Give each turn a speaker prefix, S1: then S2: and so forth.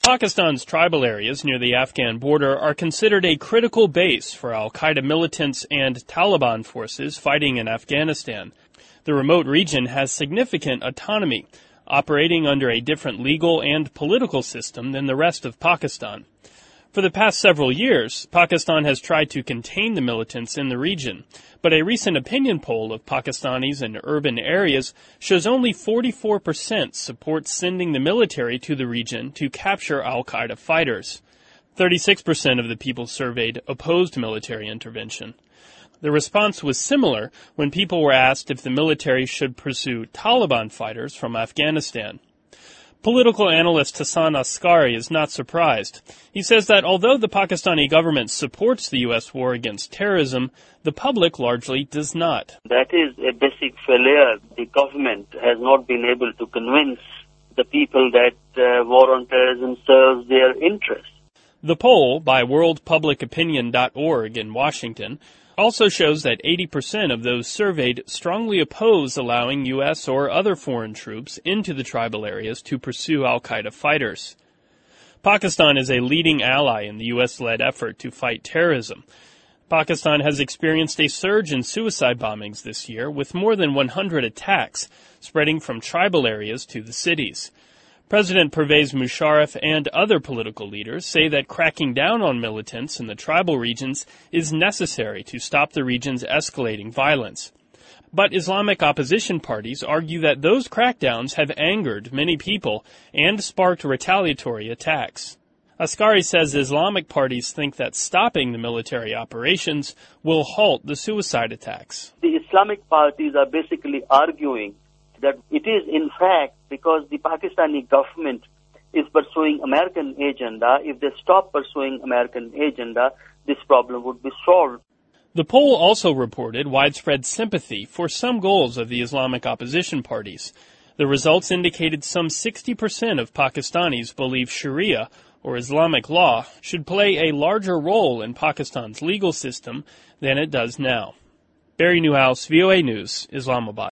S1: Pakistan's tribal areas near the Afghan border are considered a critical base for al-Qaeda militants and Taliban forces fighting in Afghanistan. The remote region has significant autonomy, operating under a different legal and political system than the rest of Pakistan. For the past several years, Pakistan has tried to contain the militants in the region, but a recent opinion poll of Pakistanis in urban areas shows only 44% support sending the military to the region to capture al-Qaeda fighters. 36% of the people surveyed opposed military intervention. The response was similar when people were asked if the military should pursue Taliban fighters from Afghanistan. Political analyst Hassan Askari is not surprised. He says that although the Pakistani government supports the U.S. war against terrorism, the public largely does not.
S2: That is a basic failure. The government has not been able to convince the people that war on terrorism serves their interests.
S1: The poll by worldpublicopinion.org in Washington also shows that 80% of those surveyed strongly oppose allowing U.S. or other foreign troops into the tribal areas to pursue al-Qaeda fighters. Pakistan is a leading ally in the U.S.-led effort to fight terrorism. Pakistan has experienced a surge in suicide bombings this year, with more than 100 attacks spreading from tribal areas to the cities. President Pervez Musharraf and other political leaders say that cracking down on militants in the tribal regions is necessary to stop the region's escalating violence. But Islamic opposition parties argue that those crackdowns have angered many people and sparked retaliatory attacks. Askari says Islamic parties think that stopping the military operations will halt the suicide attacks.
S2: The Islamic parties are basically arguing that it is in fact because the Pakistani government is pursuing American agenda. If they stop pursuing American agenda, this problem would be solved.
S1: The poll also reported widespread sympathy for some goals of the Islamic opposition parties. The results indicated some 60% of Pakistanis believe Sharia, or Islamic law, should play a larger role in Pakistan's legal system than it does now. Barry Newhouse, VOA News, Islamabad.